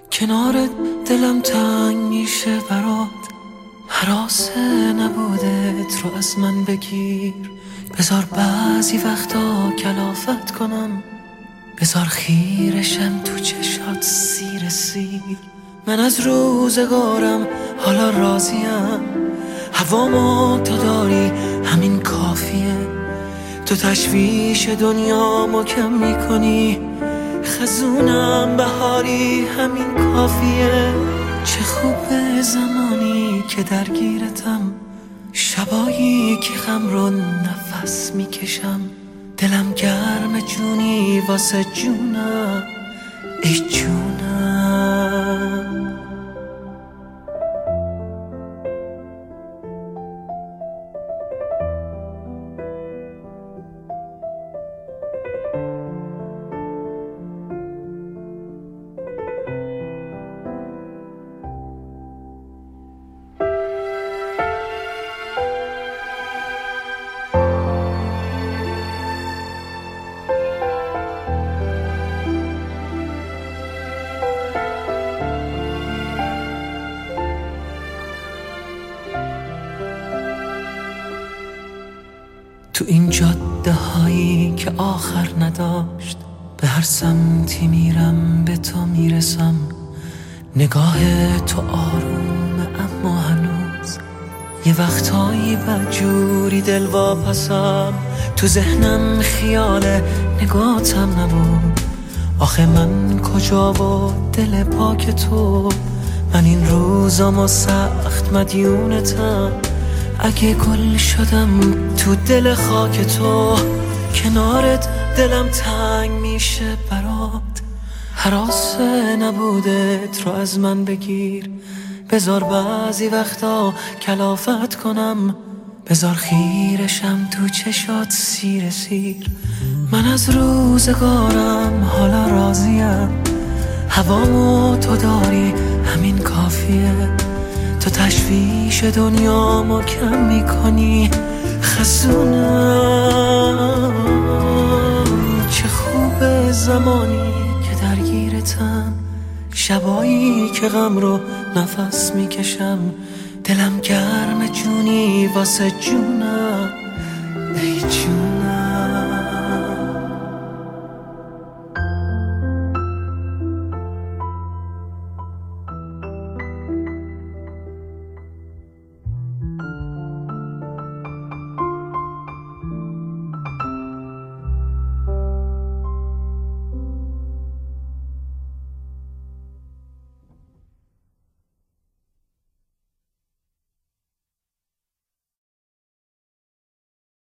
کنارت دلم تنگ میشه برات، هراسه نبودت رو از من بگیر. بذار بعضی وقتا کلافت کنم، بذار خیرشم تو چشات سیر سیر. من از روزگارم حالا راضیم، هوامو تو داری همین کافیه. تو تشویش دنیامو کم میکنی، خزونم بهاری همین کافیه. چه خوبه زمانی که درگیرتم، شبایی که غم رو نفس میکشم. دلم گرم جونی واسه جونم، ای جونم. تو این جاده هایی که آخر نداشت، به هر سمتی میرم به تو میرسم. نگاه تو آرومه اما هنوز یه وقتایی بدجوری دل واپسم. تو ذهنم خیال نگاتم نبود، آخه من کجا و دل پاک تو. من این روزامو سخت مدیونتم، اگه گل شدم تو دل خاک تو. کنارت دلم تنگ میشه برات، هراسه نبودت رو از من بگیر. بذار بعضی وقتا کلافت کنم، بذار خیرشم تو چشات سیر سیر. من از روزگارم حالا راضیم، هوامو تو داری همین کافیه. تو تشویش دنیامو کم میکنی، خزونم. چه خوبه زمانی که درگیرتم، شبایی که غم رو نفس میکشم. دلم گرم جونی واسه جونم، ای جونم.